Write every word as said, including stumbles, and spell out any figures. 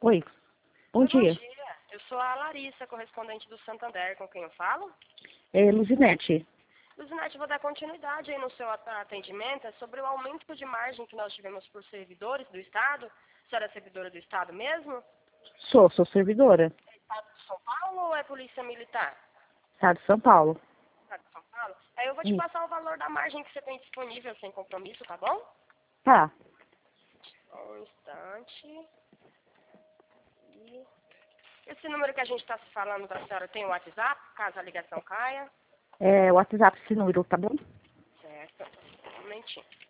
Oi, bom Oi, dia. Bom dia. Eu sou a Larissa, correspondente do Santander, com quem eu falo. É Luzinete. Luzinete, vou dar continuidade aí no seu at- atendimento. É sobre o aumento de margem que nós tivemos por servidores do Estado. A senhora é servidora do Estado mesmo? Sou, sou servidora. É Estado de São Paulo ou é Polícia Militar? Estado de São Paulo. Estado de São Paulo? Aí eu vou te Isso. passar o valor da margem que você tem disponível sem compromisso, tá bom? Tá. Um instante. E... Esse número que a gente está se falando da senhora tem o WhatsApp, caso a ligação caia? É o WhatsApp esse número, tá bom? Certo. Um momentinho.